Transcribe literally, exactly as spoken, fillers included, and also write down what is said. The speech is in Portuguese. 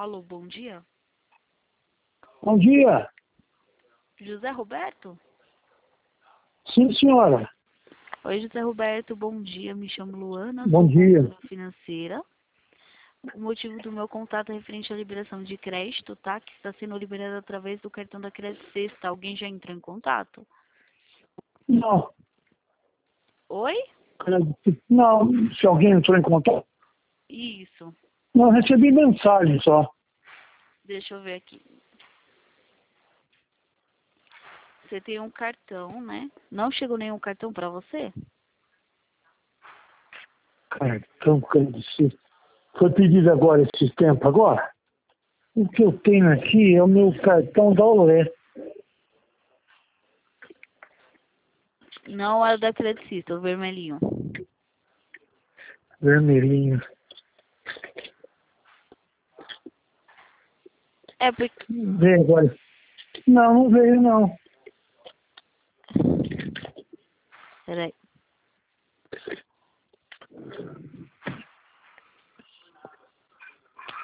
Alô, bom dia. Bom dia. José Roberto? Sim, senhora. Oi, José Roberto, bom dia. Me chamo Luana, Bom sou dia. consultora financeira. O motivo do meu contato é referente à liberação de crédito, tá? Que está sendo liberada através do cartão da Crédito Sexta. Alguém já entrou em contato? Não. Oi? Não, se alguém entrou em contato. Isso. Não, recebi mensagem só. Deixa eu ver aqui. Você tem um cartão, né? Não chegou nenhum cartão para você? Cartão crédito. Foi pedido agora esse tempo agora? O que eu tenho aqui é o meu cartão da Olé. Não é o da Crédito Sexta, o vermelhinho. Vermelhinho. É porque... Vê agora. Não, não veio não. Peraí.